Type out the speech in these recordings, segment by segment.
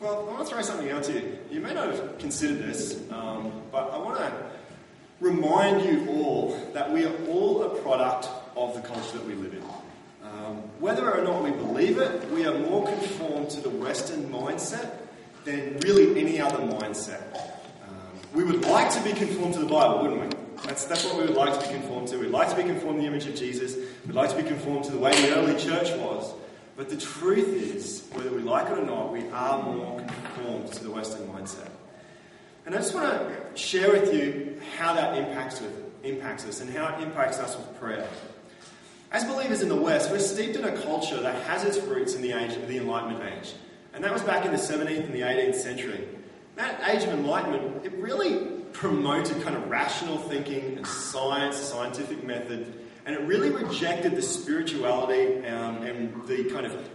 Well, I want to throw something out to you. You may not have considered this, but I want to remind you all that we are all a product of the culture that we live in. Whether or not we believe it, we are more conformed to the Western mindset than really any other mindset. We would like to be conformed to the Bible, wouldn't we? That's what we would like to be conformed to. We'd like to be conformed to the image of Jesus. We'd like to be conformed to the way the early church was. But the truth is, whether we like it or not, we are more conformed to the Western mindset. And I just want to share with you how that impacts us and how it impacts us with prayer. As believers in the West, we're steeped in a culture that has its roots in the age of the Enlightenment age. And that was back in the 17th and the 18th century. That age of Enlightenment, it really promoted kind of rational thinking and science, scientific method, and it really rejected the spirituality and the kind of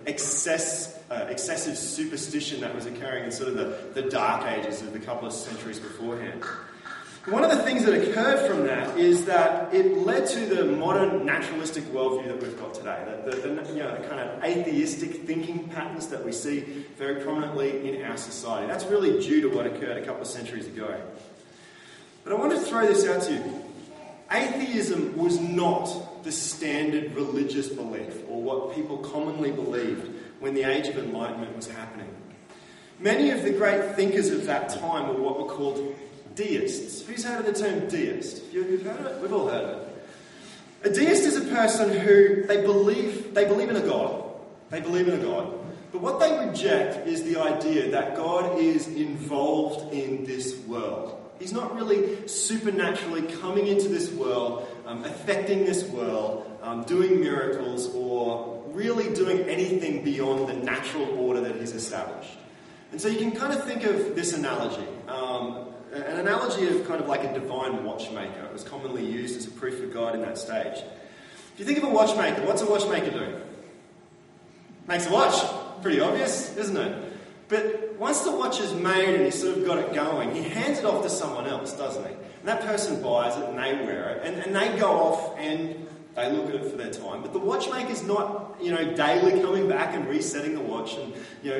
excessive superstition that was occurring in sort of the dark ages of the couple of centuries beforehand. One of the things that occurred from that is that it led to the modern naturalistic worldview that we've got today, the kind of atheistic thinking patterns that we see very prominently in our society. That's really due to what occurred a couple of centuries ago. But I want to throw this out to you. Atheism was not the standard religious belief, or what people commonly believed when the Age of Enlightenment was happening. Many of the great thinkers of that time were what were called deists. Who's heard of the term deist? You've heard of it? We've all heard of it. A deist is a person who they believe in a God. They believe in a God. But what they reject is the idea that God is involved in this world. He's not really supernaturally coming into this world, affecting this world, doing miracles, or really doing anything beyond the natural order that he's established. And so you can kind of think of this analogy. An analogy of kind of like a divine watchmaker. It was commonly used as a proof of God in that stage. If you think of a watchmaker, what's a watchmaker do? Makes a watch. Pretty obvious, isn't it? But once the watch is made and he's sort of got it going, he hands it off to someone else, doesn't he? And that person buys it and they wear it and they go off and they look at it for their time. But the watchmaker's not, daily coming back and resetting the watch and,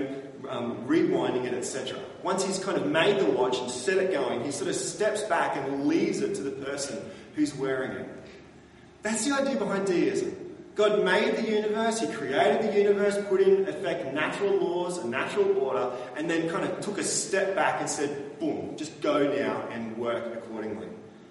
rewinding it, etc. Once he's kind of made the watch and set it going, he sort of steps back and leaves it to the person who's wearing it. That's the idea behind deism. God made the universe, he created the universe, put in effect natural laws and natural order, and then kind of took a step back and said, boom, just go now and work accordingly.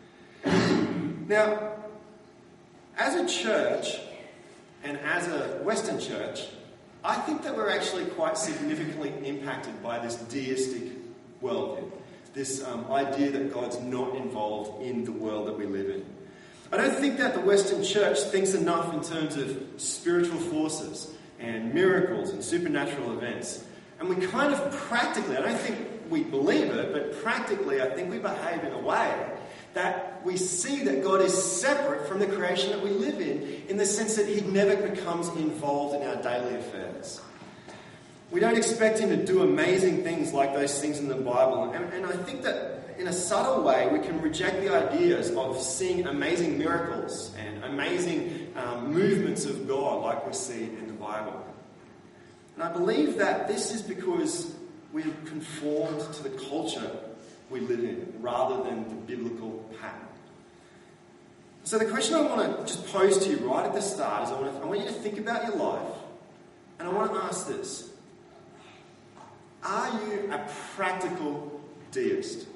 Now, as a church, and as a Western church, I think that we're actually quite significantly impacted by this deistic worldview, this idea that God's not involved in the world that we live in. I don't think that the Western church thinks enough in terms of spiritual forces and miracles and supernatural events. And we kind of practically, I don't think we believe it, but practically I think we behave in a way that we see that God is separate from the creation that we live in the sense that he never becomes involved in our daily affairs. We don't expect him to do amazing things like those things in the Bible. And I think that in a subtle way, we can reject the ideas of seeing amazing miracles and amazing movements of God like we see in the Bible. And I believe that this is because we've conformed to the culture we live in rather than the biblical pattern. So the question I want to just pose to you right at the start is I want you to think about your life, and I want to ask this. Are you a practical deist?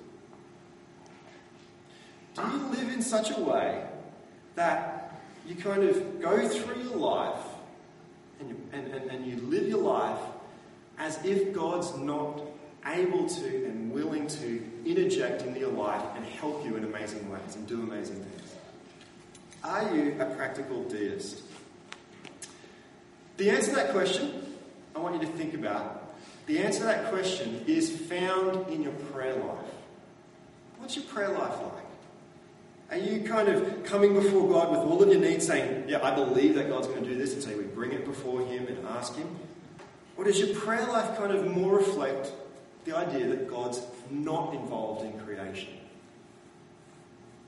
Do you live in such a way that you kind of go through your life and you live your life as if God's not able to and willing to interject into your life and help you in amazing ways and do amazing things? Are you a practical deist? The answer to that question, I want you to think about. The answer to that question is found in your prayer life. What's your prayer life like? Are you kind of coming before God with all of your needs saying, yeah, I believe that God's going to do this, and so we bring it before him and ask him? Or does your prayer life kind of more reflect the idea that God's not involved in creation?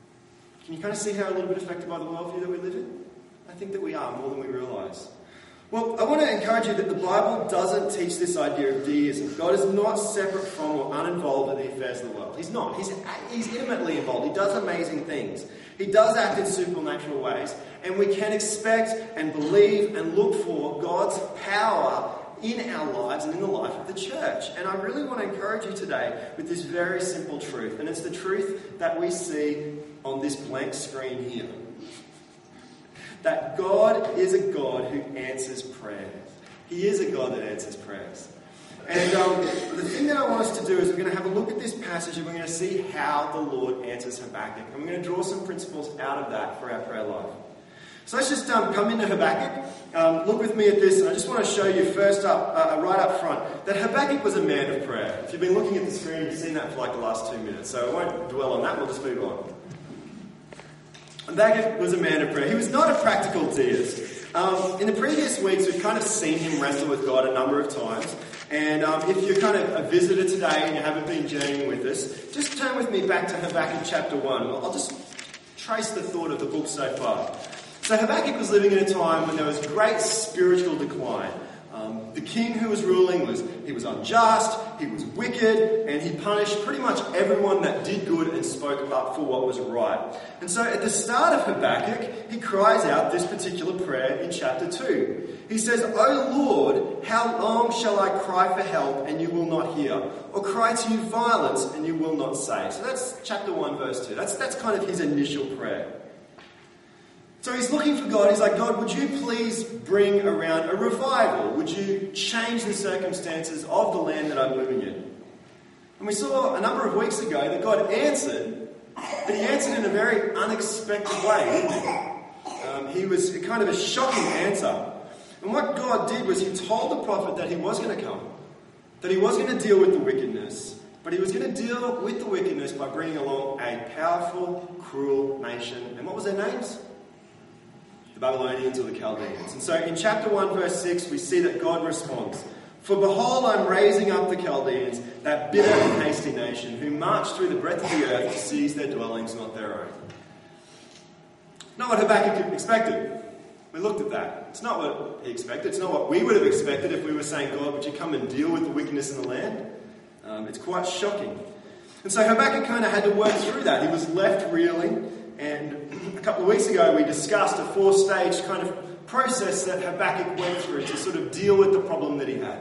Can you kind of see how a little bit affected by the worldview that we live in? I think that we are more than we realise. Well, I want to encourage you that the Bible doesn't teach this idea of deism. God is not separate from or uninvolved in the affairs of the world. He's not. He's intimately involved. He does amazing things. He does act in supernatural ways. And we can expect and believe and look for God's power in our lives and in the life of the church. And I really want to encourage you today with this very simple truth. And it's the truth that we see on this blank screen here. That God is a God who answers prayer. He is a God that answers prayers. And the thing that I want us to do is we're going to have a look at this passage and we're going to see how the Lord answers Habakkuk. And we're going to draw some principles out of that for our prayer life. So let's just come into Habakkuk. Look with me at this, and I just want to show you first up, right up front, that Habakkuk was a man of prayer. If you've been looking at the screen, you've seen that for like the last 2 minutes. So I won't dwell on that, we'll just move on. Habakkuk was a man of prayer. He was not a practical deist. In the previous weeks, we've kind of seen him wrestle with God a number of times. And if you're kind of a visitor today and you haven't been journeying with us, just turn with me back to Habakkuk chapter 1. I'll just trace the thought of the book so far. So Habakkuk was living in a time when there was great spiritual decline. The king who was ruling was unjust, he was wicked, and he punished pretty much everyone that did good and spoke up for what was right. And so at the start of Habakkuk, he cries out this particular prayer in chapter 2. He says, "O Lord, how long shall I cry for help and you will not hear? Or cry to you violence and you will not save?" So that's chapter 1 verse 2. That's kind of his initial prayer. So he's looking for God. He's like, "God, would you please bring around a revival? Would you change the circumstances of the land that I'm living in?" And we saw a number of weeks ago that God answered, but he answered in a very unexpected way, didn't he? He was kind of a shocking answer. And what God did was he told the prophet that he was going to come, that he was going to deal with the wickedness, but he was going to deal with the wickedness by bringing along a powerful, cruel nation. And what was their names? The Babylonians or the Chaldeans. And so in chapter 1 verse 6 we see that God responds, "For behold, I'm raising up the Chaldeans, that bitter and hasty nation, who march through the breadth of the earth to seize their dwellings, not their own." Not what Habakkuk expected. We looked at that. It's not what he expected. It's not what we would have expected if we were saying, "God, would you come and deal with the wickedness in the land?" It's quite shocking. And so Habakkuk kind of had to work through that. He was left reeling. And a couple of weeks ago we discussed a 4-stage kind of process that Habakkuk went through to sort of deal with the problem that he had.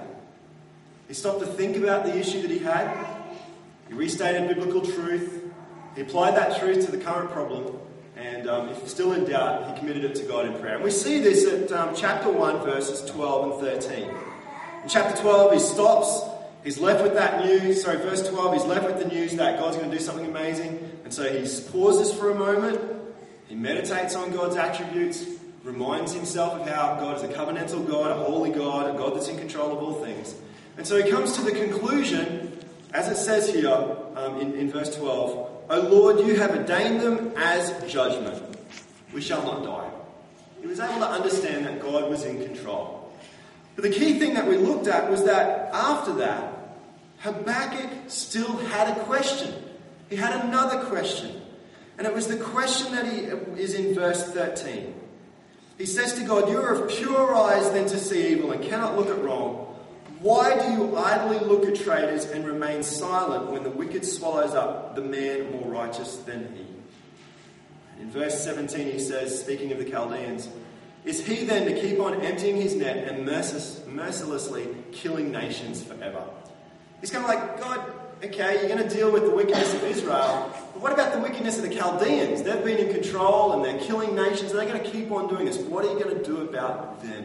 He stopped to think about the issue that he had. He restated biblical truth. He applied that truth to the current problem. And if still in doubt, he committed it to God in prayer. And we see this at chapter 1 verses 12 and 13. In chapter 12 he stops. He's left with that news. Verse 12, he's left with the news that God's going to do something amazing. And so he pauses for a moment. He meditates on God's attributes, reminds himself of how God is a covenantal God, a holy God, a God that's in control of all things. And so he comes to the conclusion, as it says here in verse 12, "O Lord, you have ordained them as judgment. We shall not die." He was able to understand that God was in control. But the key thing that we looked at was that after that, Habakkuk still had a question. He had another question. And it was the question that is in verse 13. He says to God, "You are of purer eyes than to see evil and cannot look at wrong. Why do you idly look at traitors and remain silent when the wicked swallows up the man more righteous than he?" And in verse 17 he says, speaking of the Chaldeans, "Is he then to keep on emptying his net and mercilessly killing nations forever?" He's kind of like, "God, okay, you're going to deal with the wickedness of Israel, but what about the wickedness of the Chaldeans? They've been in control and they're killing nations. Are they going to keep on doing this? What are you going to do about them?"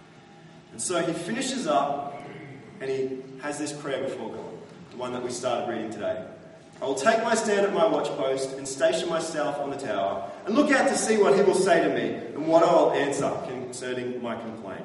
And so he finishes up and he has this prayer before God, the one that we started reading today. "I will take my stand at my watchpost and station myself on the tower and look out to see what he will say to me and what I will answer concerning my complaint."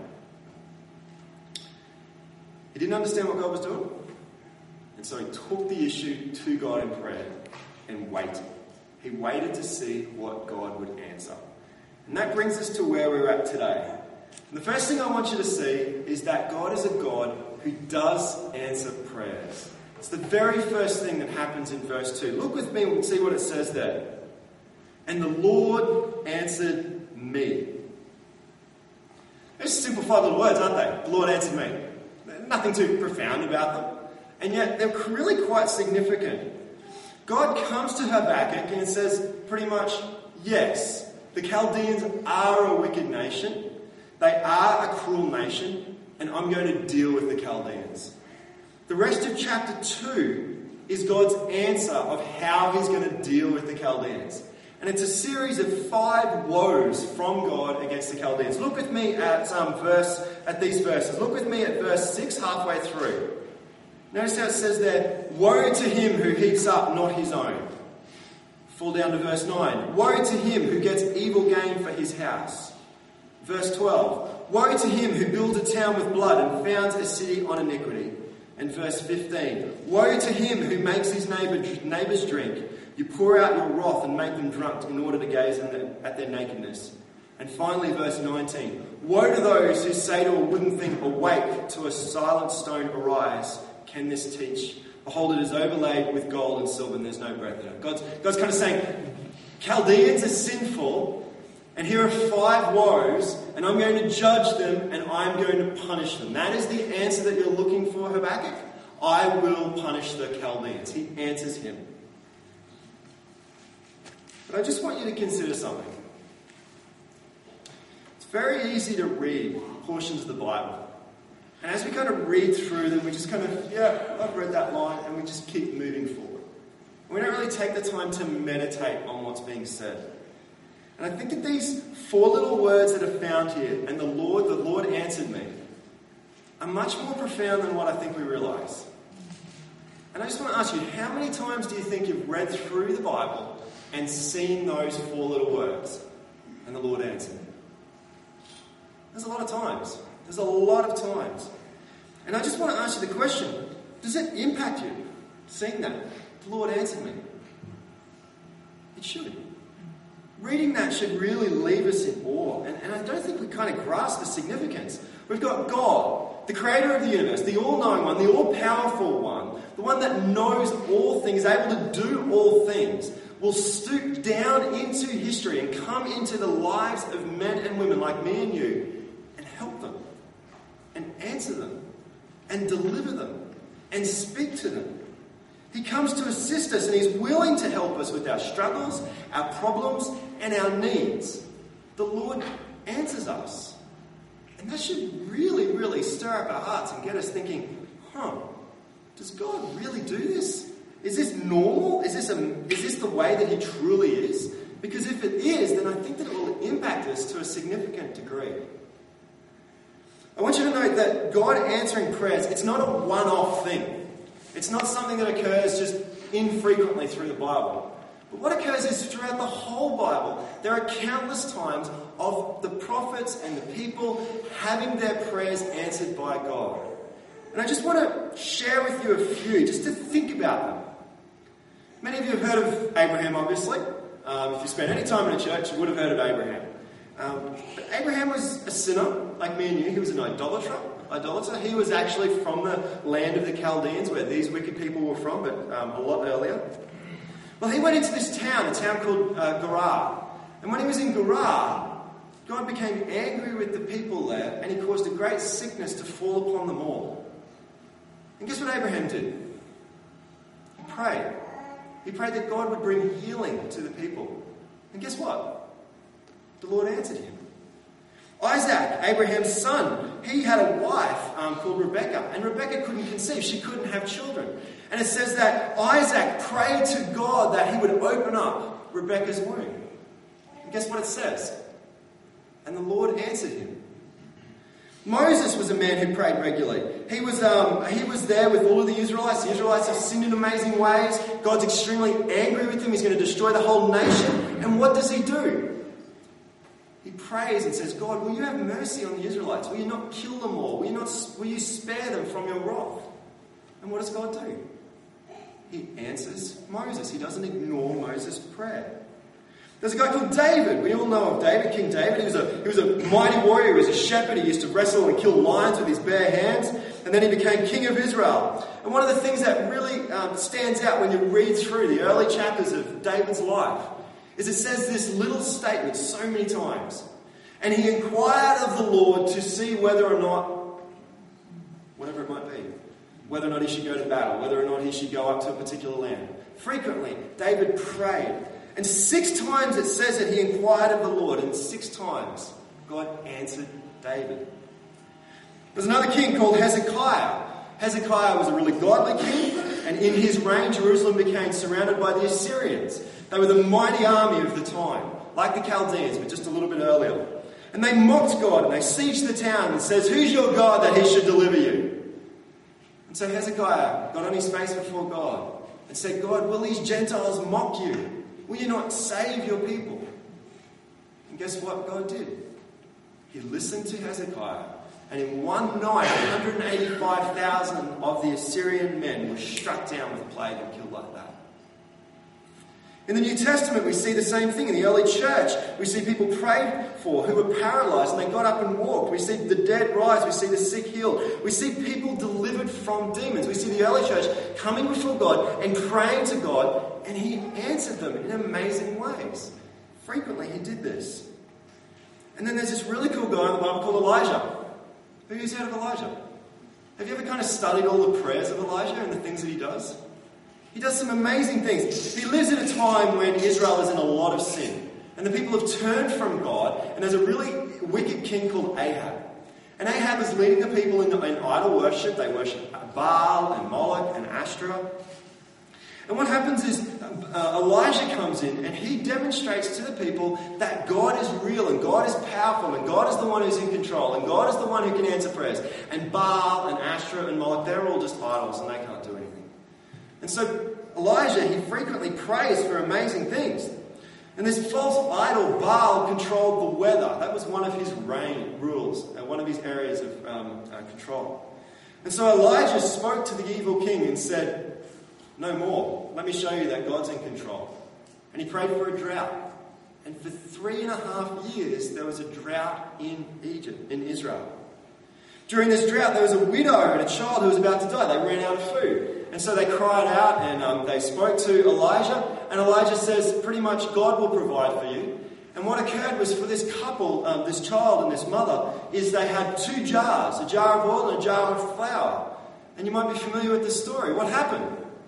He didn't understand what God was doing. And so he took the issue to God in prayer and waited. He waited to see what God would answer. And that brings us to where we're at today. And the first thing I want you to see is that God is a God who does answer prayers. It's the very first thing that happens in verse 2. Look with me and see what it says there. "And the Lord answered me." It's simplified little words, aren't they? The Lord answered me. Nothing too profound about them. And yet they're really quite significant. God comes to Habakkuk and says pretty much, yes, the Chaldeans are a wicked nation. They are a cruel nation, and I'm going to deal with the Chaldeans. The rest of chapter 2 is God's answer of how he's going to deal with the Chaldeans. And it's a series of 5 woes from God against the Chaldeans. Look with me at these verses. Look with me at verse 6 halfway through. Notice how it says there, woe to him who heaps up not his own. Fall down to verse 9. Woe to him who gets evil gain for his house. Verse 12. Woe to him who builds a town with blood and founds a city on iniquity. And verse 15. Woe to him who makes his neighbours drink. You pour out your wrath and make them drunk in order to gaze at their nakedness. And finally, verse 19. Woe to those who say to a wooden thing, awake, to a silent stone, arise. Can this teach? Behold, it is overlaid with gold and silver, and there's no breath in it. God's kind of saying, Chaldeans are sinful, and here are 5 woes, and I'm going to judge them, and I'm going to punish them. That is the answer that you're looking for, Habakkuk. I will punish the Chaldeans. He answers him. But I just want you to consider something. It's very easy to read portions of the Bible. And as we kind of read through them, we just kind of, I've read that line, and we just keep moving forward. And we don't really take the time to meditate on what's being said. And I think that these 4 little words that are found here, and the Lord answered me, are much more profound than what I think we realise. And I just want to ask you, how many times do you think you've read through the Bible and seen those 4 little words, and the Lord answered me? There's a lot of times. There's a lot of times. And I just want to ask you the question, does it impact you, seeing that? The Lord answered me. It should. Reading that should really leave us in awe. And I don't think we kind of grasp the significance. We've got God, the creator of the universe, the all-knowing one, the all-powerful one, the one that knows all things, able to do all things, will stoop down into history and come into the lives of men and women like me and you and help them. And answer them, and deliver them, and speak to them. He comes to assist us, and he's willing to help us with our struggles, our problems, and our needs. The Lord answers us. And that should really, really stir up our hearts and get us thinking, does God really do this? Is this normal? Is this the way that he truly is? Because if it is, then I think that it will impact us to a significant degree. I want you to note that God answering prayers, it's not a one-off thing. It's not something that occurs just infrequently through the Bible. But what occurs is throughout the whole Bible, there are countless times of the prophets and the people having their prayers answered by God. And I just want to share with you a few, just to think about them. Many of you have heard of Abraham, obviously. If you spent any time in a church, you would have heard of Abraham. But Abraham was a sinner, like me and you. He was an idolater. He was actually from the land of the Chaldeans, where these wicked people were from, but a lot earlier. Well, he went into this town, a town called Gerar. And when he was in Gerar, God became angry with the people there, and he caused a great sickness to fall upon them all. And guess what Abraham did? He prayed. He prayed that God would bring healing to the people. And guess what? The Lord answered him. Isaac, Abraham's son, he had a wife called Rebekah, and Rebekah couldn't conceive. She couldn't have children. And it says that Isaac prayed to God that he would open up Rebekah's womb. And guess what it says? And the Lord answered him. Moses was a man who prayed regularly. He was there with all of the Israelites. The Israelites have sinned in amazing ways. God's extremely angry with them. He's going to destroy the whole nation. And what does he do? He prays and says, God, will you have mercy on the Israelites? Will you not kill them all? Will you spare them from your wrath? And what does God do? He answers Moses. He doesn't ignore Moses' prayer. There's a guy called David. We all know of David, King David. He was a mighty warrior. He was a shepherd. He used to wrestle and kill lions with his bare hands. And then he became king of Israel. And one of the things that really stands out when you read through the early chapters of David's life is it says this little statement so many times. And he inquired of the Lord to see whether or not, whatever it might be, whether or not he should go to battle, whether or not he should go up to a particular land. Frequently, David prayed. And 6 times it says that he inquired of the Lord, and 6 times God answered David. There's another king called Hezekiah. Hezekiah was a really godly king, and in his reign, Jerusalem became surrounded by the Assyrians. They were the mighty army of the time, like the Chaldeans, but just a little bit earlier. And they mocked God, and they sieged the town and says, "Who's your God that he should deliver you?" And so Hezekiah got on his face before God and said, "God, will these Gentiles mock you? Will you not save your people?" And guess what God did? He listened to Hezekiah. And in one night, 185,000 of the Assyrian men were struck down with a plague and killed like that. In the New Testament, we see the same thing. In the early church, we see people prayed for who were paralyzed and they got up and walked. We see the dead rise. We see the sick healed. We see people delivered from demons. We see the early church coming before God and praying to God, and he answered them in amazing ways. Frequently, he did this. And then there's this really cool guy in the Bible called Elijah. Have you heard of Elijah? Have you ever kind of studied all the prayers of Elijah and the things that he does? He does some amazing things. He lives at a time when Israel is in a lot of sin. And the people have turned from God. And there's a really wicked king called Ahab. And Ahab is leading the people in idol worship. They worship Baal and Moloch and Ashtoreth. And what happens is Elijah comes in and he demonstrates to the people that God is real and God is powerful and God is the one who's in control and God is the one who can answer prayers. And Baal and Ashtoreth and Moloch, they're all just idols and they can't do anything. And so Elijah, he frequently prays for amazing things. And this false idol, Baal, controlled the weather. That was one of his reign rules and one of his areas of control. And so Elijah spoke to the evil king and said, "No more. Let me show you that God's in control." And he prayed for a drought. And for 3.5 years, there was a drought in Israel. During this drought, there was a widow and a child who was about to die. They ran out of food. And so they cried out and they spoke to Elijah. And Elijah says, pretty much, God will provide for you. And what occurred was for this couple, this child and this mother, is they had 2 jars, a jar of oil and a jar of flour. And you might be familiar with this story. What happened?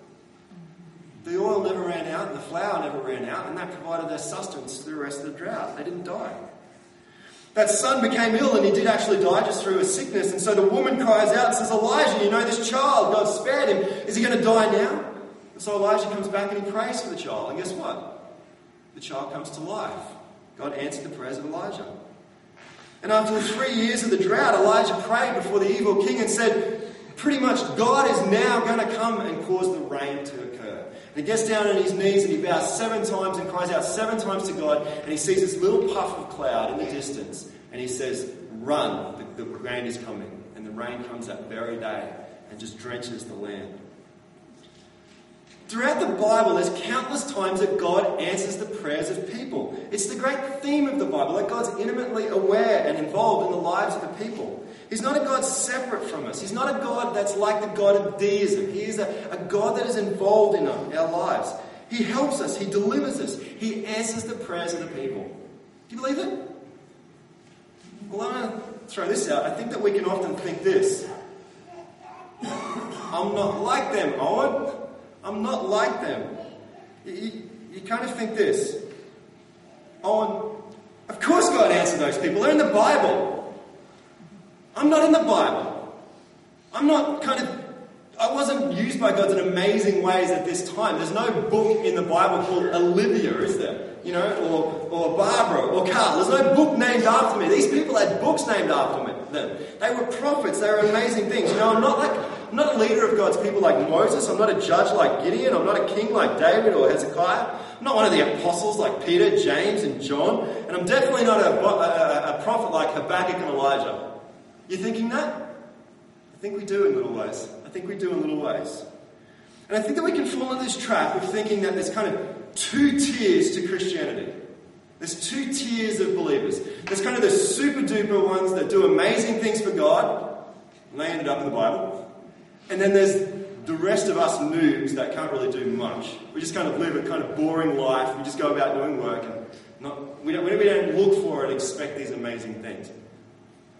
The oil never ran out and the flour never ran out, and that provided their sustenance through the rest of the drought. They didn't die. That son became ill and he did actually die just through a sickness. And so the woman cries out and says, "Elijah, you know this child, God spared him. Is he going to die now?" And so Elijah comes back and he prays for the child. And guess what? The child comes to life. God answered the prayers of Elijah. And after the 3 years of the drought, Elijah prayed before the evil king and said, pretty much, God is now going to come and cause the rain to occur. And he gets down on his knees and he bows 7 times and cries out 7 times to God. And he sees this little puff of cloud in the distance. And he says, "Run, the rain is coming." And the rain comes that very day and just drenches the land. Throughout the Bible, there's countless times that God answers the prayers of people. It's the great theme of the Bible, that God's intimately aware and involved in the lives of the people. He's not a God separate from us. He's not a God that's like the God of deism. He is a God that is involved in our lives. He helps us. He delivers us. He answers the prayers of the people. Do you believe it? Well, I'm going to throw this out. I think that we can often think this. I'm not like them, Owen. I'm not like them. You kind of think this. Owen, of course God answered those people. They're in the Bible. I'm not in the Bible. I wasn't used by God in amazing ways at this time. There's no book in the Bible called Olivia, is there? You know, or Barbara, or Carl. There's no book named after me. These people had books named after them. They were prophets. They were amazing things. You know, I'm not a leader of God's people like Moses. I'm not a judge like Gideon. I'm not a king like David or Hezekiah. I'm not one of the apostles like Peter, James, and John. And I'm definitely not a prophet like Habakkuk and Elijah. You thinking that? I think we do in little ways. And I think that we can fall into this trap of thinking that there's kind of 2 tiers to Christianity. There's 2 tiers of believers. There's kind of the super duper ones that do amazing things for God, and they ended up in the Bible. And then there's the rest of us noobs that can't really do much. We just kind of live a kind of boring life. We just go about doing work and we don't look for and expect these amazing things.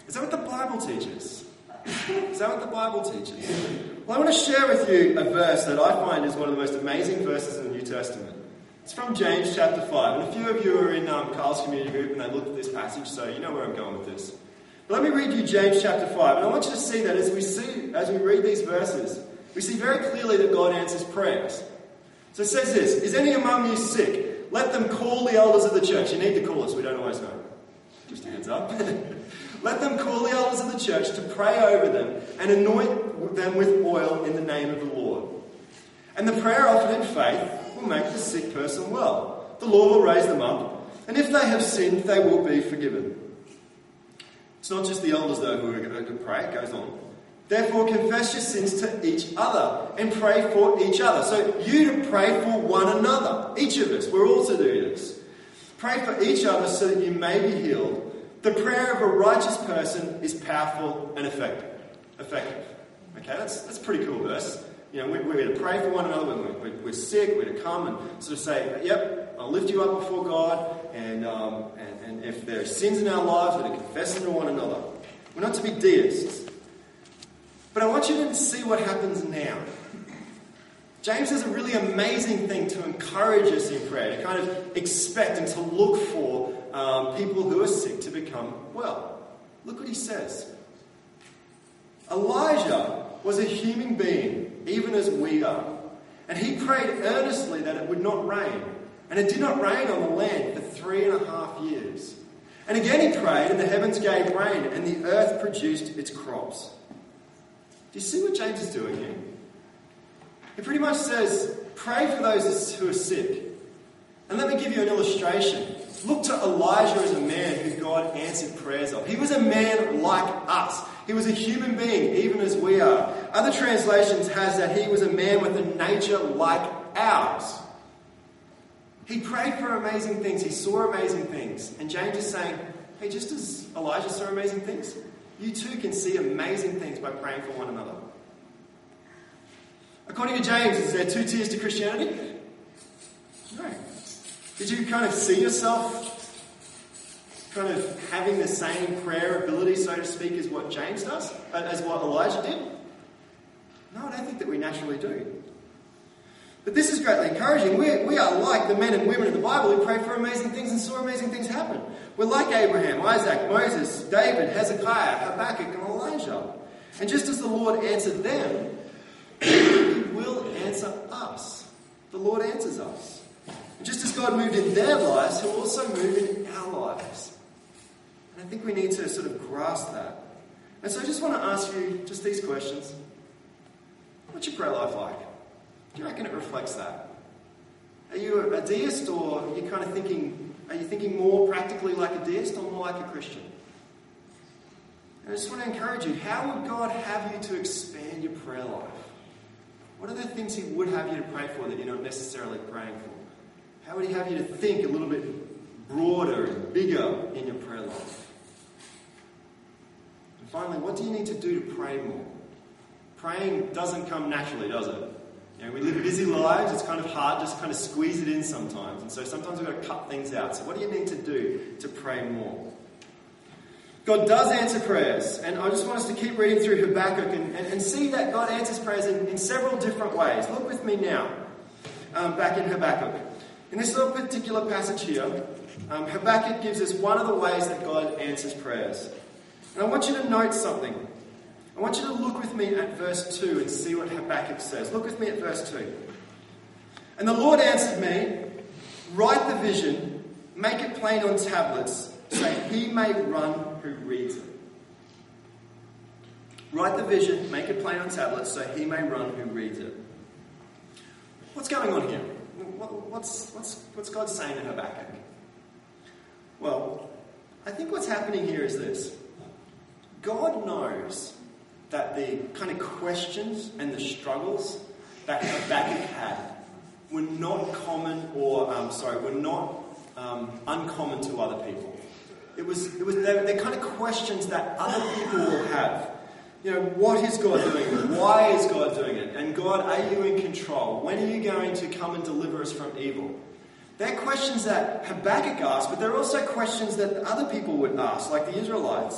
Is that what the Bible teaches? Is that what the Bible teaches? Well, I want to share with you a verse that I find is one of the most amazing verses in the New Testament. It's from James chapter 5. And a few of you are in Carl's community group and they looked at this passage, so you know where I'm going with this. But let me read you James chapter 5. And I want you to see that as we read these verses, we see very clearly that God answers prayers. So it says this, "Is any among you sick? Let them call the elders of the church." You need to call us, we don't always know. Just a heads up. "Let them call the elders of the church to pray over them and anoint them with oil in the name of the Lord. And the prayer offered in faith will make the sick person well. The Lord will raise them up, and if they have sinned, they will be forgiven." It's not just the elders, though, who are going to pray. It goes on. "Therefore, confess your sins to each other and pray for each other." So you to pray for one another. Each of us, we're all to do this. "Pray for each other so that you may be healed. The prayer of a righteous person is powerful and effective." Okay, that's a pretty cool verse. You know, we're to pray for one another when we're sick. We're to come and sort of say, "Yep, I'll lift you up before God." And if there are sins in our lives, we're to confess them to one another. We're not to be deists. But I want you to see what happens now. James does a really amazing thing to encourage us in prayer, to kind of expect and to look for people who are sick to become well. Look what he says. "Elijah was a human being, even as we are. And he prayed earnestly that it would not rain. And it did not rain on the land for 3.5 years. And again he prayed, and the heavens gave rain, and the earth produced its crops." Do you see what James is doing here? He pretty much says, pray for those who are sick. And let me give you an illustration. Look to Elijah as a man who God answered prayers of. He was a man like us. He was a human being, even as we are. Other translations has that he was a man with a nature like ours. He prayed for amazing things. He saw amazing things. And James is saying, hey, just as Elijah saw amazing things, you too can see amazing things by praying for one another. According to James, is there 2 tiers to Christianity? No. Did you kind of see yourself kind of having the same prayer ability, so to speak, as what James does? As what Elijah did? No, I don't think that we naturally do. But this is greatly encouraging. We are like the men and women in the Bible who prayed for amazing things and saw amazing things happen. We're like Abraham, Isaac, Moses, David, Hezekiah, Habakkuk, and Elijah. And just as the Lord answered them, He will answer us. The Lord answers us. And just as God moved in their lives, He'll also move in our lives. And I think we need to sort of grasp that. And so I just want to ask you just these questions. What's your prayer life like? Do you reckon it reflects that? Are you a deist, or are you kind of thinking more practically like a deist or more like a Christian? And I just want to encourage you, how would God have you to expand your prayer life? What are the things He would have you to pray for that you're not necessarily praying for? How would He have you to think a little bit broader and bigger in your prayer life? And finally, what do you need to do to pray more? Praying doesn't come naturally, does it? You know, we live busy lives, it's kind of hard just kind of squeeze it in sometimes. And so sometimes we've got to cut things out. So what do you need to do to pray more? God does answer prayers. And I just want us to keep reading through Habakkuk and see that God answers prayers in several different ways. Look with me now, back in Habakkuk. In this little particular passage here, Habakkuk gives us one of the ways that God answers prayers. And I want you to note something. I want you to look with me at verse 2 and see what Habakkuk says. Look with me at verse 2. "And the Lord answered me, write the vision, make it plain on tablets, so he may run who reads it." Write the vision, make it plain on tablets, so he may run who reads it. What's going on here? What's God saying to Habakkuk? Well, I think what's happening here is this. God knows that the kind of questions and the struggles that Habakkuk had were not common were not uncommon to other people. They're kind of questions that other people will have. You know, what is God doing? Why is God doing it? And God, are you in control? When are you going to come and deliver us from evil? They're questions that Habakkuk asked, but they're also questions that other people would ask, like the Israelites.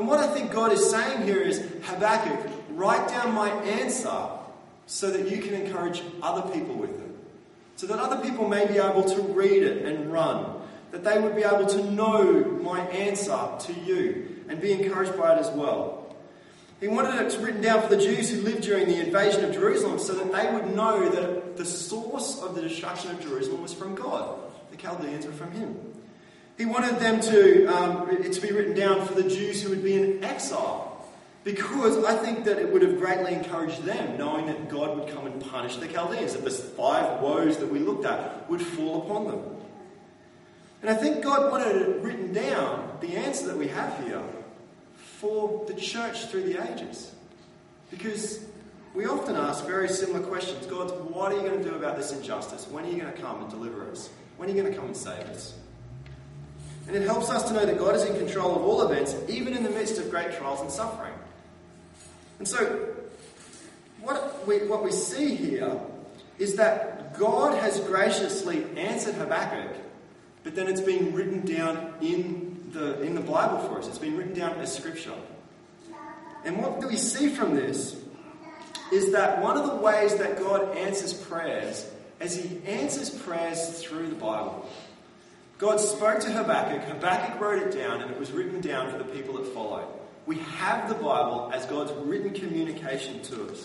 And what I think God is saying here is, Habakkuk, write down my answer so that you can encourage other people with it. So that other people may be able to read it and run. That they would be able to know my answer to you and be encouraged by it as well. He wanted it written down for the Jews who lived during the invasion of Jerusalem so that they would know that the source of the destruction of Jerusalem was from God. The Chaldeans were from him. He wanted them it to be written down for the Jews who would be in exile. Because I think that it would have greatly encouraged them, knowing that God would come and punish the Chaldeans, that the 5 woes that we looked at would fall upon them. And I think God wanted it written down, the answer that we have here, for the church through the ages. Because we often ask very similar questions. God, what are you going to do about this injustice? When are you going to come and deliver us? When are you going to come and save us? And it helps us to know that God is in control of all events, even in the midst of great trials and suffering. And so, what we see here is that God has graciously answered Habakkuk, but then it's been written down in the Bible for us. It's been written down as scripture. And what do we see from this is that one of the ways that God answers prayers is he answers prayers through the Bible. God spoke to Habakkuk, Habakkuk wrote it down, and it was written down for the people that followed. We have the Bible as God's written communication to us.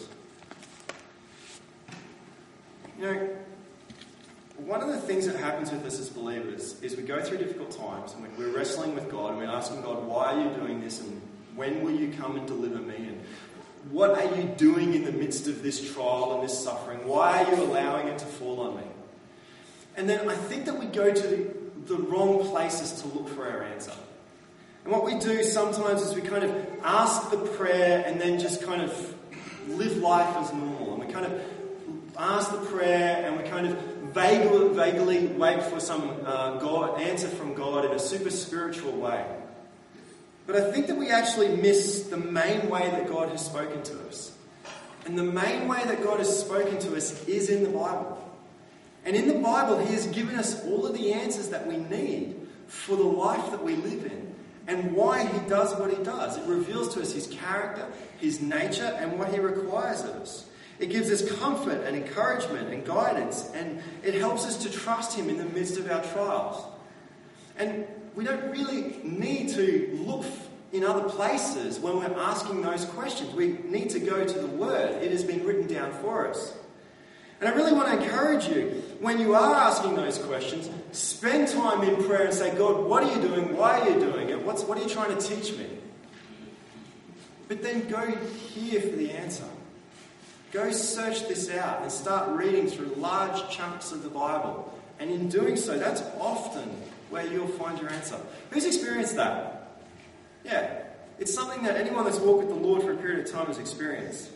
You know, one of the things that happens with us as believers is we go through difficult times and when we're wrestling with God and we're asking God, why are you doing this and when will you come and deliver me and what are you doing in the midst of this trial and this suffering? Why are you allowing it to fall on me? And then I think that we go to the wrong places to look for our answer. And what we do sometimes is we kind of ask the prayer and then just kind of live life as normal. And we kind of ask the prayer and we kind of vaguely wait for some answer from God in a super spiritual way. But I think that we actually miss the main way that God has spoken to us. And the main way that God has spoken to us is in the Bible. And in the Bible, he has given us all of the answers that we need for the life that we live in and why he does what he does. It reveals to us his character, his nature, and what he requires of us. It gives us comfort and encouragement and guidance, and it helps us to trust him in the midst of our trials. And we don't really need to look in other places when we're asking those questions. We need to go to the Word. It has been written down for us. And I really want to encourage you, when you are asking those questions, spend time in prayer and say, God, what are you doing? Why are you doing it? What are you trying to teach me? But then go here for the answer. Go search this out and start reading through large chunks of the Bible. And in doing so, that's often where you'll find your answer. Who's experienced that? Yeah, it's something that anyone that's walked with the Lord for a period of time has experienced.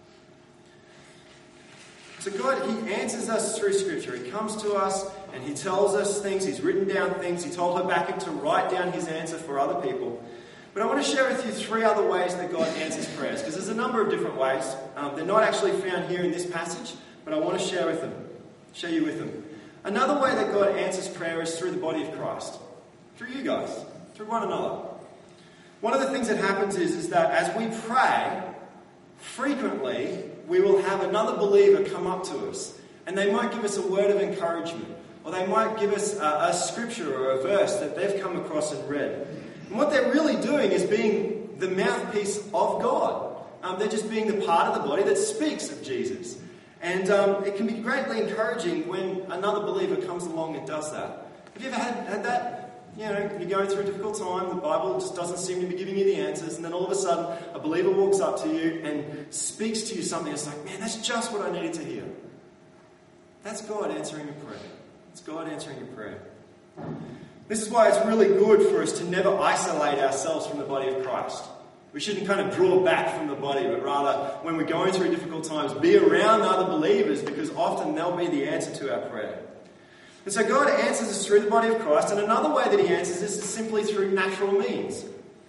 So God, he answers us through Scripture. He comes to us and he tells us things. He's written down things. He told Habakkuk to write down his answer for other people. But I want to share with you 3 other ways that God answers prayers, because there's a number of different ways. They're not actually found here in this passage, but I want to share you with them. Another way that God answers prayer is through the body of Christ. Through you guys. Through one another. One of the things that happens is that as we pray, frequently we will have another believer come up to us, and they might give us a word of encouragement, or they might give us a scripture or a verse that they've come across and read. And what they're really doing is being the mouthpiece of God. They're just being the part of the body that speaks of Jesus. And it can be greatly encouraging when another believer comes along and does that. Have you ever had that? You know, you're going through a difficult time, the Bible just doesn't seem to be giving you the answers, and then all of a sudden a believer walks up to you and speaks to you something that's like, man, that's just what I needed to hear. That's God answering your prayer. It's God answering your prayer. This is why it's really good for us to never isolate ourselves from the body of Christ. We shouldn't kind of draw back from the body, but rather, when we're going through difficult times, be around other believers, because often they'll be the answer to our prayer. And so God answers us through the body of Christ, and another way that he answers us is simply through natural means.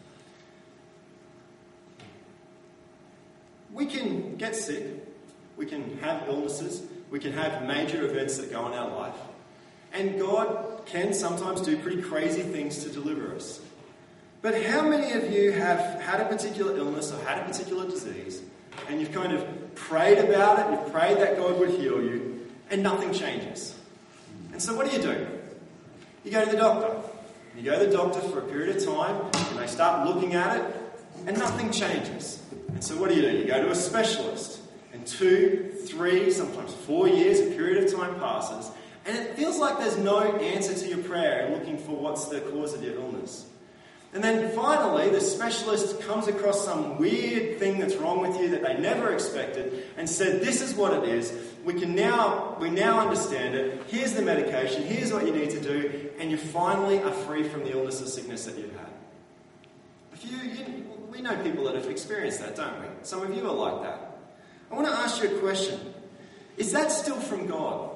We can get sick, we can have illnesses, we can have major events that go in our life, and God can sometimes do pretty crazy things to deliver us. But how many of you have had a particular illness or had a particular disease, and you've kind of prayed about it, you've prayed that God would heal you, and nothing changes? And so what do? You go to the doctor. You go to the doctor for a period of time, and they start looking at it, and nothing changes. And so what do? You go to a specialist, and 2, 3, sometimes 4 years, a period of time passes, and it feels like there's no answer to your prayer and looking for what's the cause of your illness. And then finally, the specialist comes across some weird thing that's wrong with you that they never expected and said, this is what it is. We now understand it. Here's the medication. Here's what you need to do. And you finally are free from the illness or sickness that you've had. We know people that have experienced that, don't we? Some of you are like that. I want to ask you a question. Is that still from God?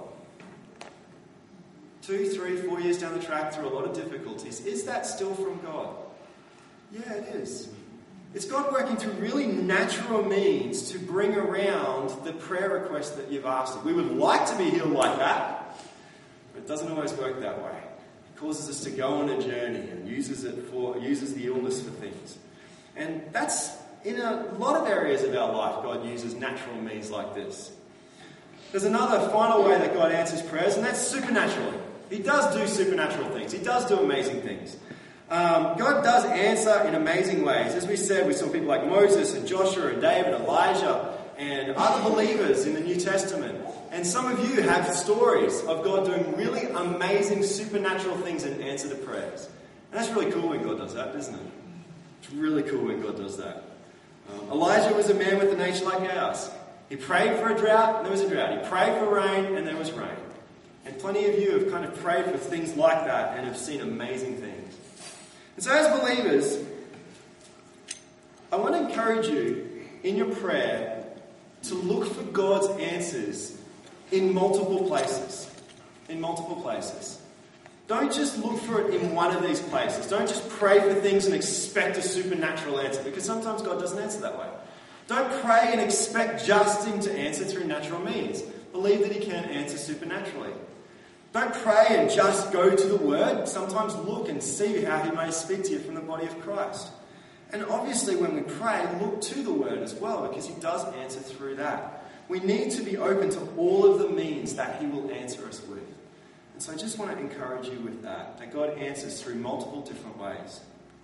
2, 3, 4 years down the track through a lot of difficulties. Is that still from God? Yeah, it is. It's God working through really natural means to bring around the prayer request that you've asked. We would like to be healed like that, but it doesn't always work that way. It causes us to go on a journey and uses the illness for things. And that's in a lot of areas of our life, God uses natural means like this. There's another final way that God answers prayers, and that's supernaturally. He does do supernatural things. He does do amazing things. God does answer in amazing ways. As we said, we saw people like Moses and Joshua and David, Elijah, and other believers in the New Testament. And some of you have stories of God doing really amazing supernatural things in answer to prayers. And that's really cool when God does that, isn't it? It's really cool when God does that. Elijah was a man with a nature like ours. He prayed for a drought, and there was a drought. He prayed for rain, and there was rain. And plenty of you have kind of prayed for things like that and have seen amazing things. And so as believers, I want to encourage you in your prayer to look for God's answers in multiple places. In multiple places. Don't just look for it in one of these places. Don't just pray for things and expect a supernatural answer, because sometimes God doesn't answer that way. Don't pray and expect just Him to answer through natural means. Believe that He can answer supernaturally. Don't pray and just go to the Word. Sometimes look and see how He may speak to you from the body of Christ. And obviously when we pray, look to the Word as well, because He does answer through that. We need to be open to all of the means that He will answer us with. And so I just want to encourage you with that God answers through multiple different ways.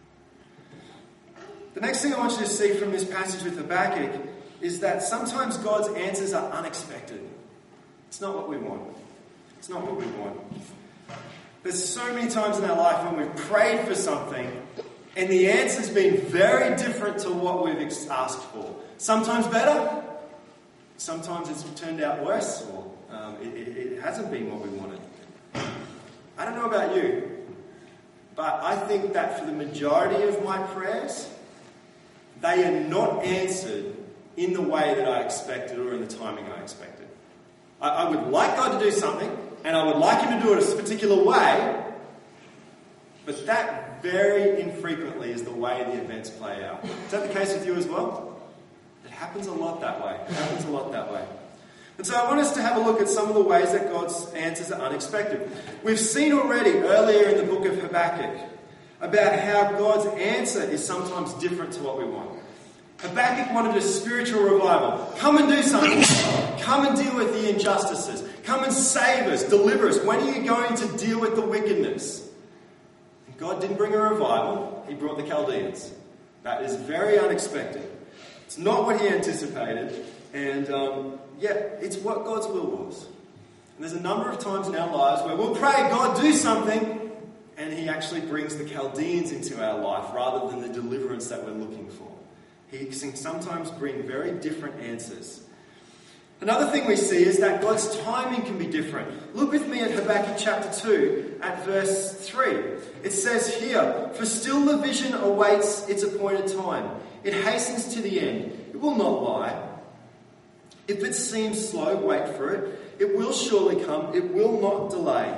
The next thing I want you to see from this passage with Habakkuk is that sometimes God's answers are unexpected. It's not what we want. It's not what we want. There's so many times in our life when we've prayed for something and the answer's been very different to what we've asked for. Sometimes better, sometimes it's turned out worse, or it hasn't been what we wanted. I don't know about you, but I think that for the majority of my prayers, they are not answered in the way that I expected or in the timing I expected. I would like God to do something, and I would like Him to do it a particular way, but that very infrequently is the way the events play out. Is that the case with you as well? It happens a lot that way. And so I want us to have a look at some of the ways that God's answers are unexpected. We've seen already earlier in the book of Habakkuk about how God's answer is sometimes different to what we want. Habakkuk wanted a spiritual revival. Come and do something. Come and deal with the injustices. Come and save us, deliver us. When are you going to deal with the wickedness? And God didn't bring a revival. He brought the Chaldeans. That is very unexpected. It's not what he anticipated. And it's what God's will was. And there's a number of times in our lives where we'll pray, God, do something, and He actually brings the Chaldeans into our life rather than the deliverance that we're looking for. He can sometimes bring very different answers. Another thing we see is that God's timing can be different. Look with me at Habakkuk chapter 2 at verse 3. It says here, "For still the vision awaits its appointed time. It hastens to the end. It will not lie. If it seems slow, wait for it. It will surely come. It will not delay."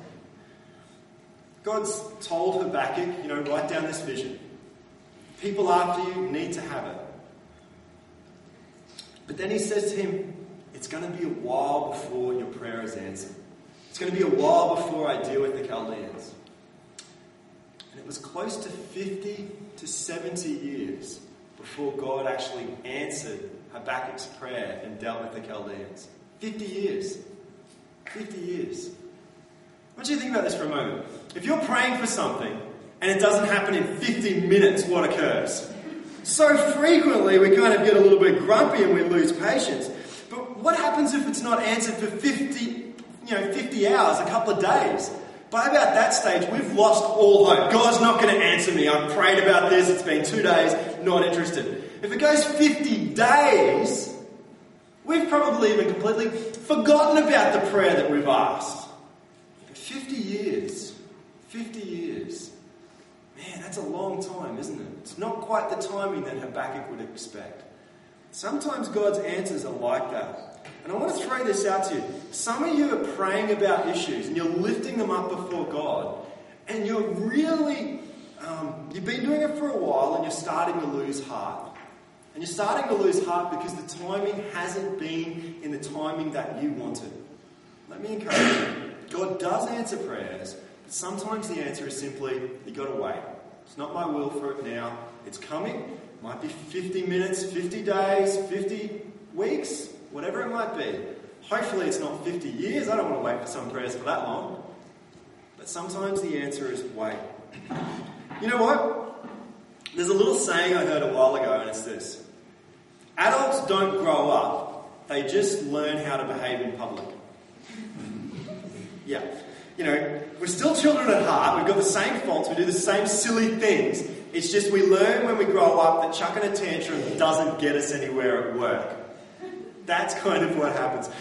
God's told Habakkuk, write down this vision. People after you need to have it. But then he says to him, it's going to be a while before your prayer is answered. It's going to be a while before I deal with the Chaldeans. And it was close to 50 to 70 years before God actually answered Habakkuk's prayer and dealt with the Chaldeans. 50 years. 50 years. I want you to think about this for a moment. If you're praying for something and it doesn't happen in 50 minutes, what occurs? So frequently we kind of get a little bit grumpy and we lose patience. But what happens if it's not answered for 50 hours, a couple of days? By about that stage, we've lost all hope. God's not going to answer me. I've prayed about this. It's been 2 days. Not interested. If it goes 50 days, we've probably even completely forgotten about the prayer that we've asked. But 50 years. 50 years. Man, that's a long time, isn't it? It's not quite the timing that Habakkuk would expect. Sometimes God's answers are like that. And I want to throw this out to you. Some of you are praying about issues and you're lifting them up before God. And you're really, you've been doing it for a while and you're starting to lose heart. And you're starting to lose heart because the timing hasn't been in the timing that you wanted. Let me encourage you. God does answer prayers, but sometimes the answer is simply, you've got to wait. It's not my will for it now. It's coming. Might be 50 minutes, 50 days, 50 weeks, whatever it might be. Hopefully it's not 50 years. I don't want to wait for some prayers for that long. But sometimes the answer is wait. You know what? There's a little saying I heard a while ago, and it's this. Adults don't grow up. They just learn how to behave in public. Yeah. You know, we're still children at heart. We've got the same faults. We do the same silly things. It's just we learn when we grow up that chucking a tantrum doesn't get us anywhere at work. That's kind of what happens.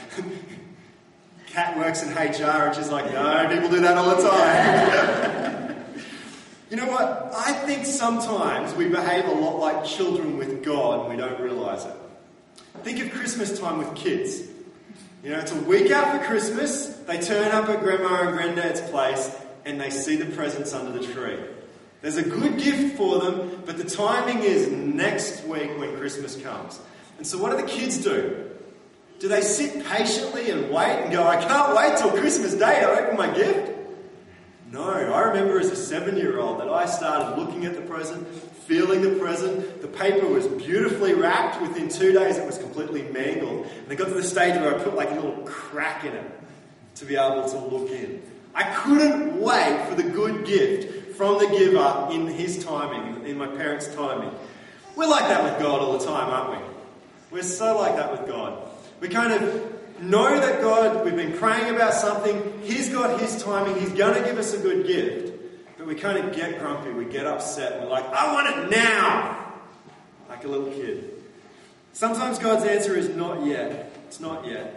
Kat works in HR and she's like, no, people do that all the time. You know what? I think sometimes we behave a lot like children with God and we don't realise it. Think of Christmas time with kids. You know, it's a week after Christmas, they turn up at Grandma and Granddad's place and they see the presents under the tree. There's a good gift for them, but the timing is next week when Christmas comes. And so what do the kids do? Do they sit patiently and wait and go, I can't wait till Christmas Day to open my gift? No, I remember as a 7-year-old that I started looking at the present, feeling the present. The paper was beautifully wrapped. Within 2 days it was completely mangled. And it got to the stage where I put like a little crack in it to be able to look in. I couldn't wait for the good gift from the giver in his timing, in my parents' timing. We're like that with God all the time, aren't we? We're so like that with God. We kind of know that God, we've been praying about something, He's got His timing, He's going to give us a good gift. But we kind of get grumpy, we get upset, we're like, I want it now! Like a little kid. Sometimes God's answer is not yet. It's not yet.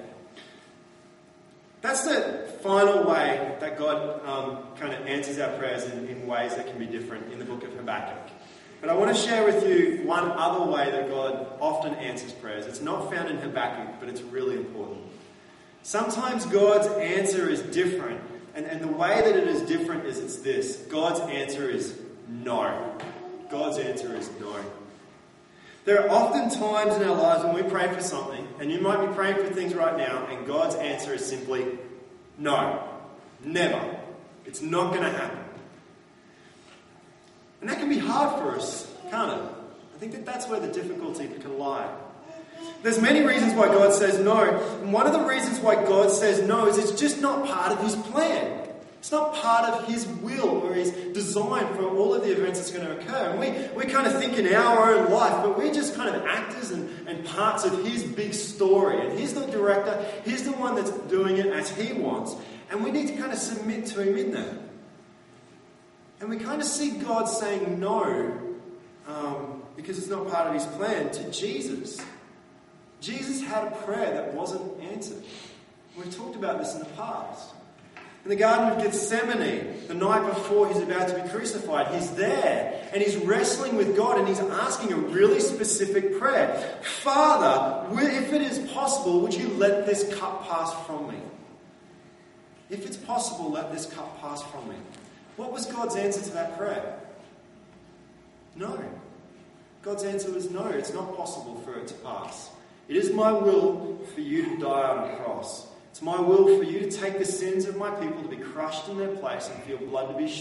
That's the final way that God kind of answers our prayers in ways that can be different in the book of Habakkuk. But I want to share with you one other way that God often answers prayers. It's not found in Habakkuk, but it's really important. Sometimes God's answer is different. And the way that it is different is it's this. God's answer is no. God's answer is no. There are often times in our lives when we pray for something, and you might be praying for things right now, and God's answer is simply no. Never. It's not going to happen. And that can be hard for us, can't it? I think that's where the difficulty can lie. There's many reasons why God says no. And one of the reasons why God says no is it's just not part of His plan. It's not part of His will or His design for all of the events that's going to occur. And we kind of think in our own life, but we're just kind of actors and parts of His big story. And He's the director. He's the one that's doing it as He wants. And we need to kind of submit to Him in that. And we kind of see God saying no because it's not part of His plan to Jesus. Jesus had a prayer that wasn't answered. We've talked about this in the past. In the Garden of Gethsemane, the night before He's about to be crucified, He's there and He's wrestling with God and He's asking a really specific prayer. Father, if it is possible, would you let this cup pass from me? If it's possible, let this cup pass from me. What was God's answer to that prayer? No. God's answer was no, it's not possible for it to pass. It is my will for you to die on a cross. It's my will for you to take the sins of my people to be crushed in their place and for your blood to be shed for the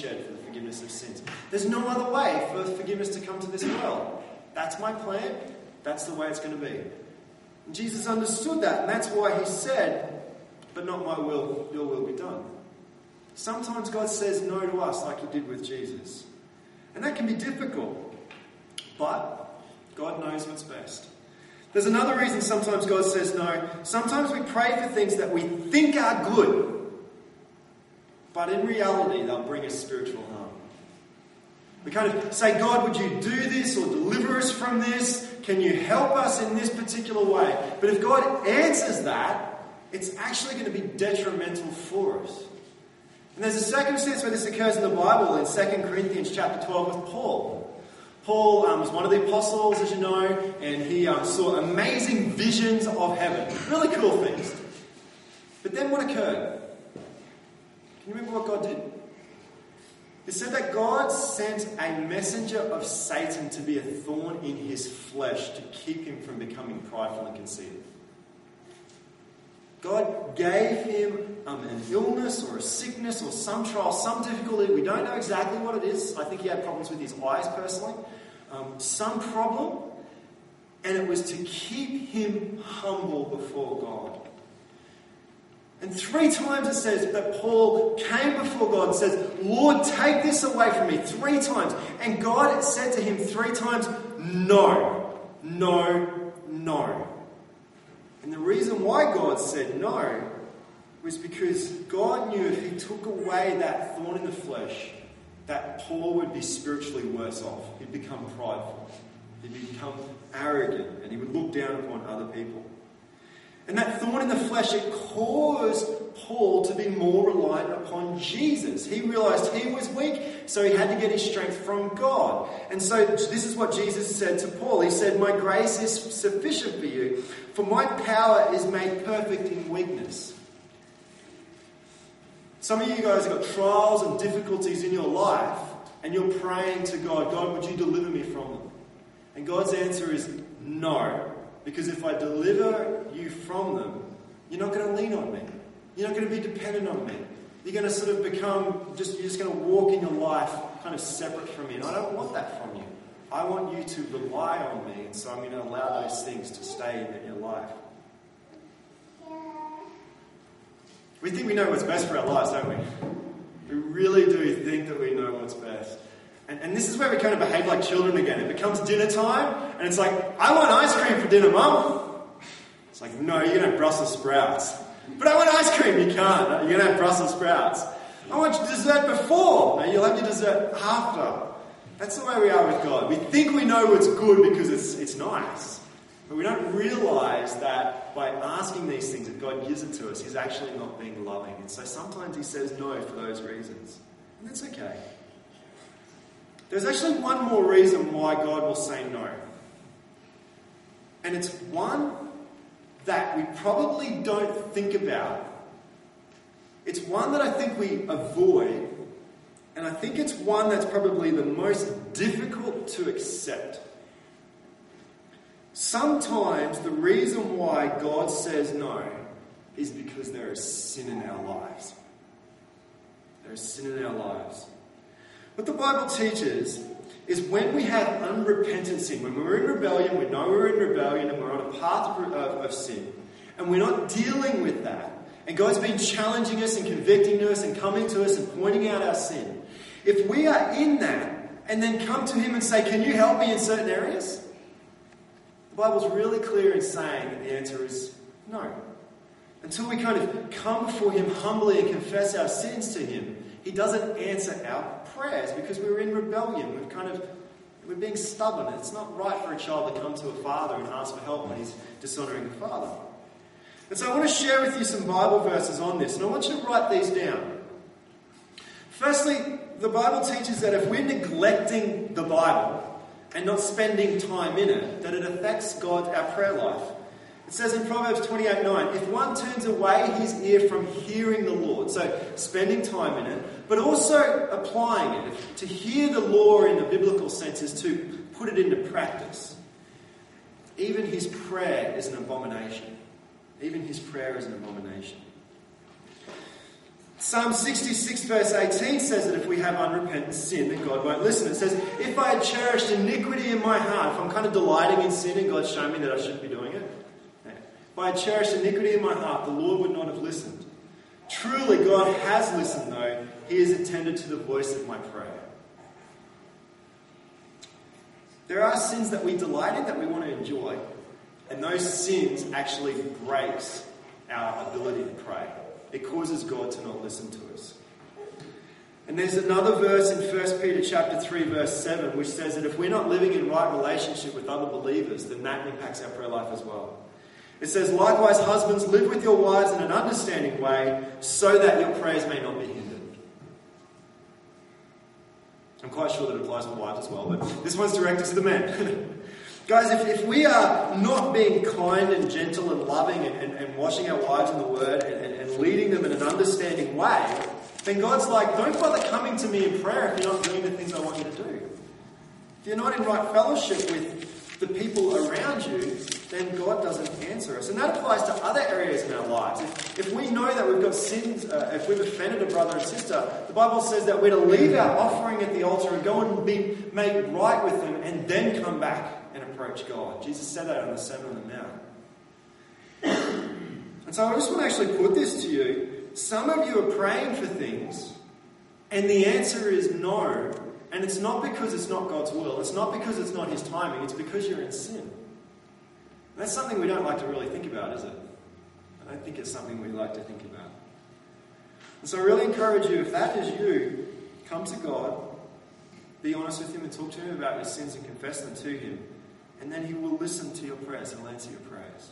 forgiveness of sins. There's no other way for forgiveness to come to this world. That's my plan. That's the way it's going to be. And Jesus understood that, and that's why he said, but not my will, your will be done. Sometimes God says no to us like he did with Jesus. And that can be difficult. But God knows what's best. There's another reason sometimes God says no. Sometimes we pray for things that we think are good, but in reality they'll bring us spiritual harm. We kind of say, God, would you do this or deliver us from this? Can you help us in this particular way? But if God answers that, it's actually going to be detrimental for us. And there's a circumstance where this occurs in the Bible in 2 Corinthians chapter 12 with Paul. Paul was one of the apostles, as you know, and he saw amazing visions of heaven. Really cool things. But then what occurred? Can you remember what God did? It said that God sent a messenger of Satan to be a thorn in his flesh to keep him from becoming prideful and conceited. God gave him an illness or a sickness or some trial, some difficulty. We don't know exactly what it is. I think he had problems with his eyes personally. Some problem. And it was to keep him humble before God. And 3 times it says that Paul came before God and says, Lord, take this away from me. 3 times. And God said to him 3 times, no, no, no. And the reason why God said no was because God knew if he took away that thorn in the flesh, that Paul would be spiritually worse off. He'd become prideful. He'd become arrogant, and he would look down upon other people. And that thorn in the flesh, it caused Paul to be more reliant upon Jesus. He realized he was weak, so he had to get his strength from God. And so this is what Jesus said to Paul. He said, my grace is sufficient for you, for my power is made perfect in weakness. Some of you guys have got trials and difficulties in your life, and you're praying to God, God, would you deliver me from them? And God's answer is no. Because if I deliver you from them, you're not going to lean on me. You're not going to be dependent on me. You're going to sort of become, you're just going to walk in your life kind of separate from me. And I don't want that from you. I want you to rely on me. And so I'm going to allow those things to stay in your life. We think we know what's best for our lives, don't we? We really do think that we know what's best. And this is where we kind of behave like children again. It becomes dinner time, and it's like, I want ice cream for dinner, Mum. It's like, no, you're going to have Brussels sprouts. But I want ice cream. You can't. You're going to have Brussels sprouts. I want your dessert before. No, you'll have your dessert after. That's the way we are with God. We think we know what's good because it's nice. But we don't realise that by asking these things, if God gives it to us, he's actually not being loving. And so sometimes he says no for those reasons. And that's okay. There's actually one more reason why God will say no. And it's one that we probably don't think about. It's one that I think we avoid. And I think it's one that's probably the most difficult to accept. Sometimes the reason why God says no is because there is sin in our lives. There is sin in our lives. What the Bible teaches is when we have unrepentant sin, when we're in rebellion, we know we're in rebellion and we're on a path of sin, and we're not dealing with that, and God's been challenging us and convicting us and coming to us and pointing out our sin. If we are in that and then come to him and say, can you help me in certain areas? The Bible's really clear in saying that the answer is no. Until we kind of come before him humbly and confess our sins to him, he doesn't answer our prayers because we're in rebellion. We're being stubborn. It's not right for a child to come to a father and ask for help when he's dishonouring the father. And so I want to share with you some Bible verses on this, and I want you to write these down. Firstly, the Bible teaches that if we're neglecting the Bible and not spending time in it, that it affects our prayer life. It says in Proverbs 28:9, if one turns away his ear from hearing the Lord, so spending time in it, but also applying it. To hear the law in the biblical sense is to put it into practice. Even his prayer is an abomination. Even his prayer is an abomination. Psalm 66 verse 18 says that if we have unrepentant sin, then God won't listen. It says, if I had cherished iniquity in my heart, if I'm kind of delighting in sin and God's shown me that I shouldn't be doing it, if I had cherished iniquity in my heart, the Lord would not have listened. Truly, God has listened, though. He has attended to the voice of my prayer. There are sins that we delight in, that we want to enjoy, and those sins actually breaks our ability to pray. It causes God to not listen to us. And there's another verse in 1 Peter chapter 3 verse 7 which says that if we're not living in right relationship with other believers, then that impacts our prayer life as well. It says, likewise, husbands, live with your wives in an understanding way so that your prayers may not be hindered. I'm quite sure that it applies to wives as well, but this one's directed to the men. Guys, if we are not being kind and gentle and loving and washing our wives in the Word and leading them in an understanding way, then God's like, don't bother coming to me in prayer if you're not doing the things I want you to do. If you're not in right fellowship with the people around you, then God doesn't answer us. And that applies to other areas in our lives. If we know that we've got sins, if we've offended a brother and sister, the Bible says that we're to leave our offering at the altar and go and be made right with them and then come back and approach God. Jesus said that on the Sermon on the Mount. And so I just want to actually put this to you. Some of you are praying for things and the answer is no. And it's not because it's not God's will. It's not because it's not His timing. It's because you're in sin. That's something we don't like to really think about, is it? I don't think it's something we like to think about. And so I really encourage you, if that is you, come to God, be honest with Him and talk to Him about your sins and confess them to Him. And then He will listen to your prayers and will answer your prayers.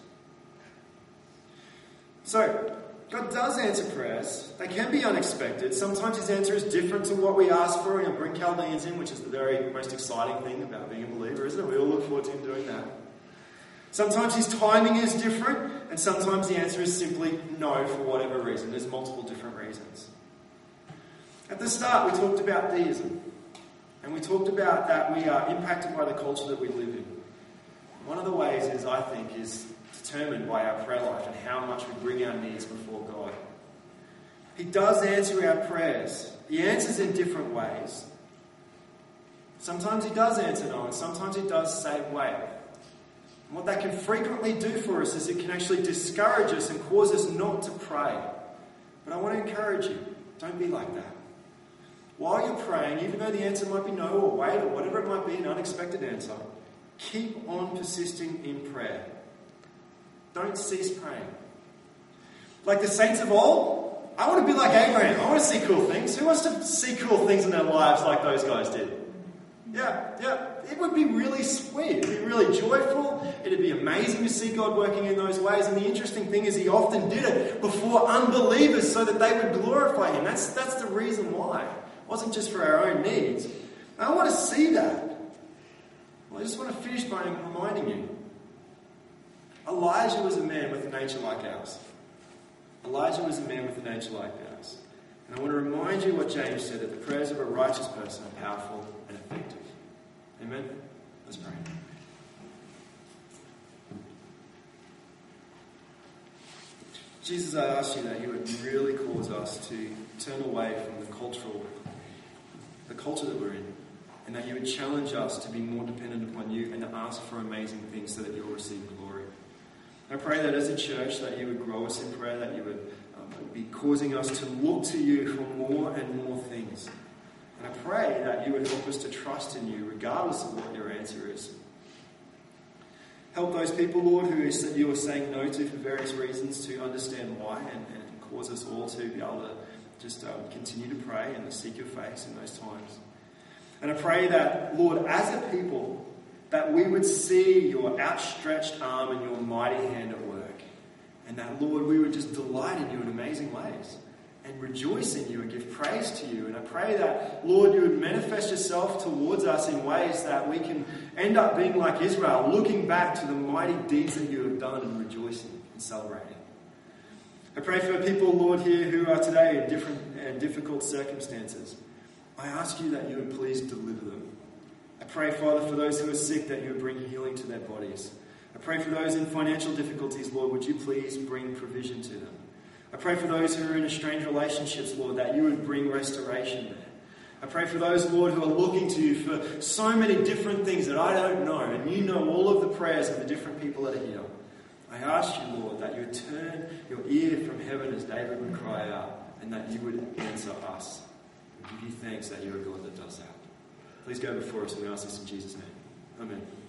So, God does answer prayers. They can be unexpected. Sometimes His answer is different to what we ask for. He'll bring Chaldeans in, which is the very most exciting thing about being a believer, isn't it? We all look forward to Him doing that. Sometimes His timing is different, and sometimes the answer is simply no for whatever reason. There's multiple different reasons. At the start, we talked about deism. And we talked about that we are impacted by the culture that we live in. One of the ways is determined by our prayer life and how much we bring our needs before God. He does answer our prayers. He answers in different ways. Sometimes He does answer no, and sometimes He does say wait. And what that can frequently do for us is it can actually discourage us and cause us not to pray. But I want to encourage you, don't be like that. While you're praying, even though the answer might be no or wait or whatever it might be, an unexpected answer, keep on persisting in prayer. Don't cease praying. Like the saints of old, I want to be like Abraham. I want to see cool things. Who wants to see cool things in their lives like those guys did? Yeah. It would be really sweet. It would be really joyful. It would be amazing to see God working in those ways. And the interesting thing is He often did it before unbelievers so that they would glorify Him. That's the reason why. It wasn't just for our own needs. I want to see that. Well, I just want to finish by reminding you. Elijah was a man with a nature like ours. Elijah was a man with a nature like ours. And I want to remind you what James said, that the prayers of a righteous person are powerful and effective. Amen? Let's pray. Jesus, I ask you that you would really cause us to turn away from the culture that we're in, and that you would challenge us to be more dependent upon you and to ask for amazing things so that you'll receive glory. I pray that as a church that you would grow us in prayer, that you would be causing us to look to you for more and more things. And I pray that you would help us to trust in you regardless of what your answer is. Help those people, Lord, who you are saying no to for various reasons to understand why, and cause us all to be able to just continue to pray and to seek your face in those times. And I pray that, Lord, as a people, that we would see your outstretched arm and your mighty hand at work. And that, Lord, we would just delight in you in amazing ways and rejoice in you and give praise to you. And I pray that, Lord, you would manifest yourself towards us in ways that we can end up being like Israel, looking back to the mighty deeds that you have done and rejoicing and celebrating. I pray for people, Lord, here who are today in different and difficult circumstances. I ask you that you would please deliver them. I pray, Father, for those who are sick, that you would bring healing to their bodies. I pray for those in financial difficulties, Lord, would you please bring provision to them. I pray for those who are in estranged relationships, Lord, that you would bring restoration there. I pray for those, Lord, who are looking to you for so many different things that I don't know, and you know all of the prayers of the different people that are here. I ask you, Lord, that you would turn your ear from heaven as David would cry out, and that you would answer us. We give you thanks that you're a God that does that. Please go before us, and we ask this in Jesus' name. Amen.